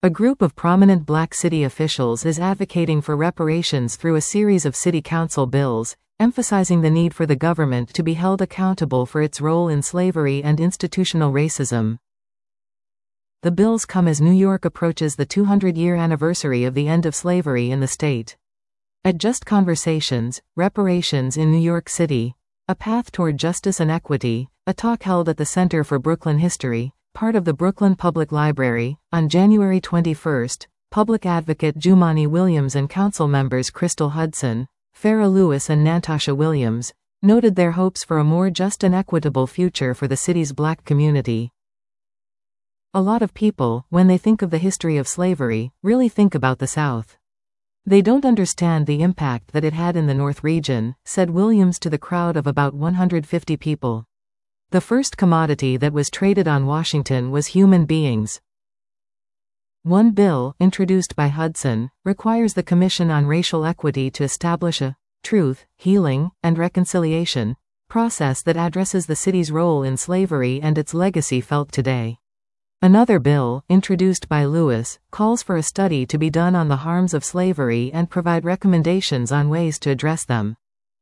A group of prominent black city officials is advocating for reparations through a series of city council bills, emphasizing the need for the government to be held accountable for its role in slavery and institutional racism. The bills come as New York approaches the 200-year anniversary of the end of slavery in the state. At Just Conversations, Reparations in New York City, A Path Toward Justice and Equity, a talk held at the Center for Brooklyn History, part of the Brooklyn Public Library, on January 21, public advocate Jumaane Williams and council members Crystal Hudson, Farah Lewis and Natasha Williams, noted their hopes for a more just and equitable future for the city's black community. A lot of people, when they think of the history of slavery, really think about the South. They don't understand the impact that it had in the North region, said Williams to the crowd of about 150 people. The first commodity that was traded on Washington was human beings. One bill, introduced by Hudson, requires the Commission on Racial Equity to establish a truth, healing, and reconciliation process that addresses the city's role in slavery and its legacy felt today. Another bill, introduced by Lewis, calls for a study to be done on the harms of slavery and provide recommendations on ways to address them.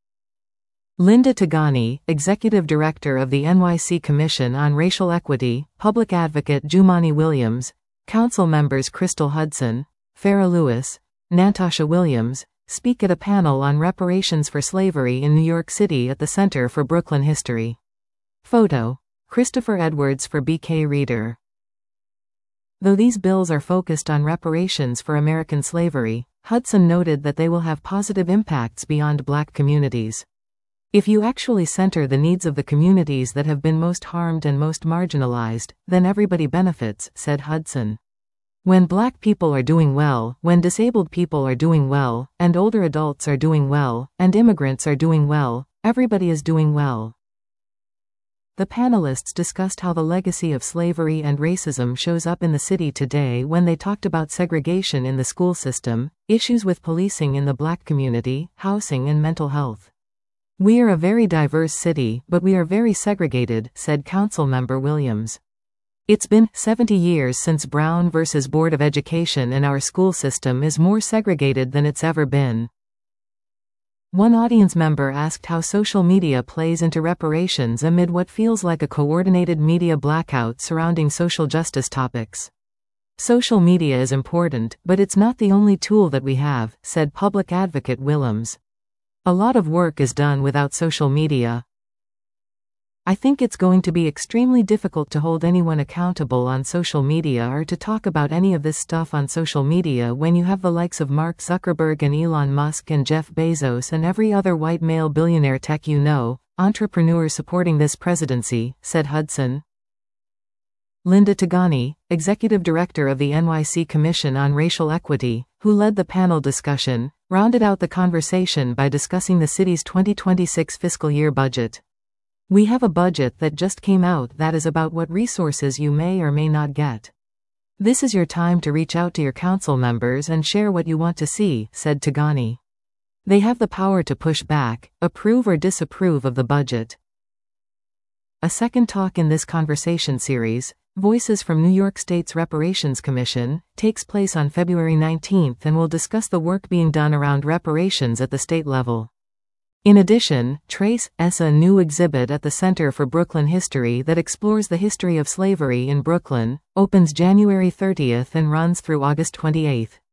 Linda Tagani, Executive Director of the NYC Commission on Racial Equity, Public Advocate Jumaane Williams, Council members Crystal Hudson, Farah Lewis, Natasha Williams, speak at a panel on reparations for slavery in New York City at the Center for Brooklyn History. Photo: Christopher Edwards for BK Reader. Though these bills are focused on reparations for American slavery, Hudson noted that they will have positive impacts beyond black communities. If you actually center the needs of the communities that have been most harmed and most marginalized, then everybody benefits, said Hudson. When black people are doing well, when disabled people are doing well, and older adults are doing well, and immigrants are doing well, everybody is doing well. The panelists discussed how the legacy of slavery and racism shows up in the city today when they talked about segregation in the school system, issues with policing in the black community, housing and mental health. We are a very diverse city, but we are very segregated, said Councilmember Williams. It's been 70 years since Brown versus Board of Education, and our school system is more segregated than it's ever been. One audience member asked how social media plays into reparations amid what feels like a coordinated media blackout surrounding social justice topics. Social media is important, but it's not the only tool that we have, said public advocate Williams. A lot of work is done without social media. I think it's going to be extremely difficult to hold anyone accountable on social media or to talk about any of this stuff on social media when you have the likes of Mark Zuckerberg and Elon Musk and Jeff Bezos and every other white male billionaire tech entrepreneur supporting this presidency, said Hudson. Linda Tagani, Executive Director of the NYC Commission on Racial Equity, who led the panel discussion, rounded out the conversation by discussing the city's 2026 fiscal year budget. We have a budget that just came out that is about what resources you may or may not get. This is your time to reach out to your council members and share what you want to see, said Tagani. They have the power to push back, approve or disapprove of the budget. A second talk in this conversation series, Voices from New York State's Reparations Commission, takes place on February 19 and will discuss the work being done around reparations at the state level. In addition, Trace, a new exhibit at the Center for Brooklyn History that explores the history of slavery in Brooklyn, opens January 30 and runs through August 28.